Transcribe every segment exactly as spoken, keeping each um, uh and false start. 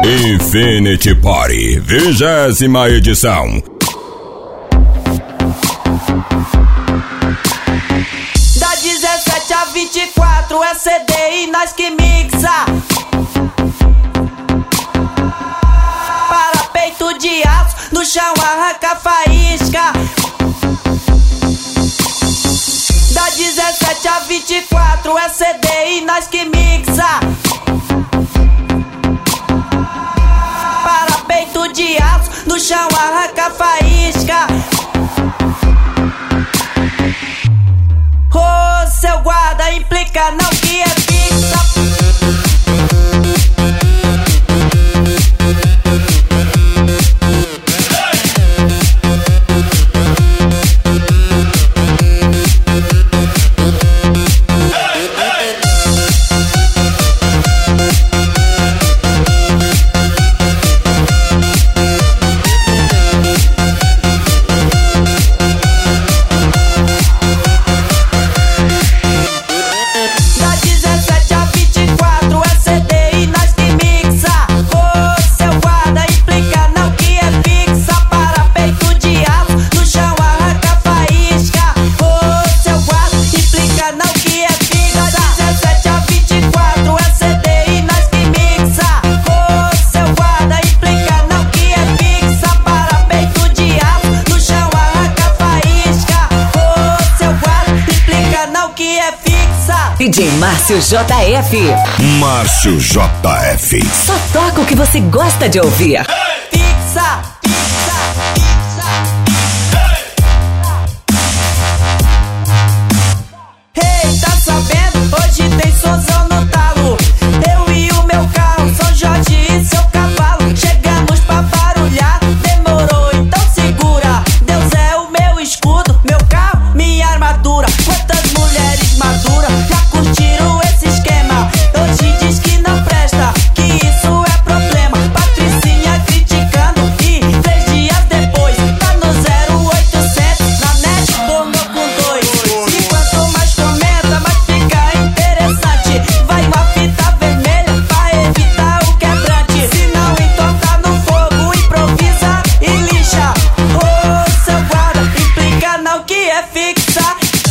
Infinity Party, vigésima edição. Da dezessete a vinte e quatro é C D e nós que mixa. Para peito de aço, no chão arranca faísca. Da dezessete a vinte e quatro é C D e nós que mixa. Para peito de aço, no chão arranca faísca. Ô, seu guarda, implica não que é fixa. D J Márcio J F. Márcio J F. Só toca o que você gosta de ouvir. Fixa, fixa, fixa. Hey, tá sabendo? Hoje tem sonzão no talo. Eu e o meu carro, São Jorge e seu cavalo. Chegamos pra barulhar, demorou, então segura. Deus é o meu escudo, meu carro, minha armadura. Quantas mulheres maduras já curtiram esse esquema? Hoje diz que não presta, que isso é problema. Patricinha criticando e três dias depois tá no zero oitocentos na net pornô com dois. E quanto mais comenta, mais fica interessante. Vai uma fita vermelha pra evitar o quebrante. Se não entorta no fogo, improvisa e lixa. Ô, seu guarda, implica não que é fixa.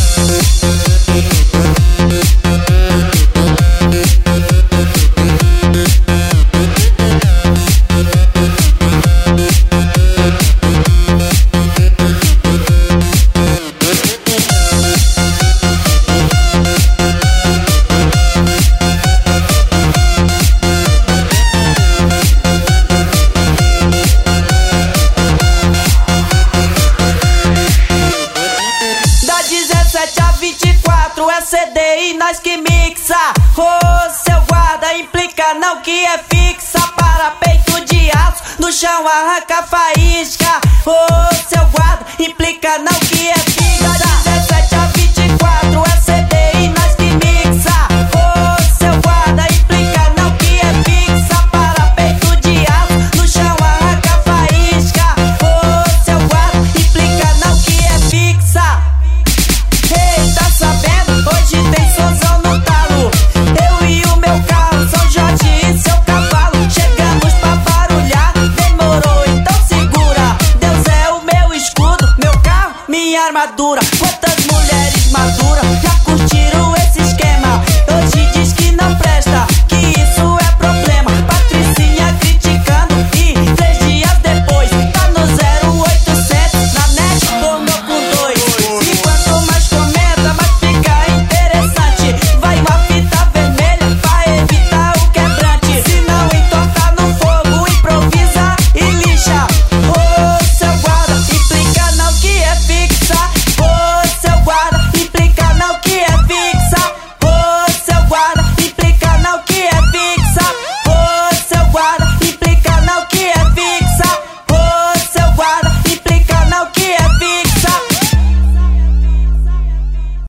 Da dezessete a vinte e quatro é C D e nós que mixa. Ô, seu guarda, implica não que é fixa. Para peito de aço, no chão arranca faísca. Ô,